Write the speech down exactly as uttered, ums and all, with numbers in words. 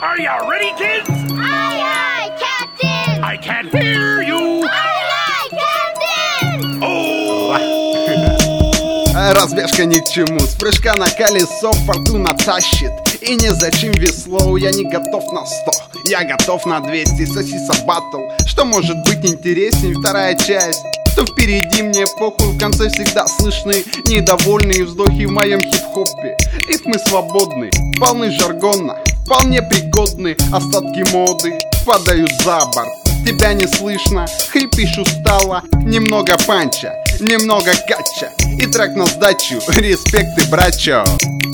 Are you ready, kids? Aye, aye, Captain! I can't hear you! Aye, aye, Captain! Oh! Разбежка ни к чему, с прыжка на колесо фортуна тащит. И незачем весло, я не готов на сто, я готов на двести, сосиса баттл. Что может быть интересней, вторая часть? Что впереди мне похуй, в конце всегда слышны недовольные вздохи в моем хип-хопе. Ритмы свободны, полны жаргона, вполне пригодны, остатки моды падают за борт. Тебя не слышно, хрипишь устало, немного панча, немного кача и трек на сдачу, респекты, брачо.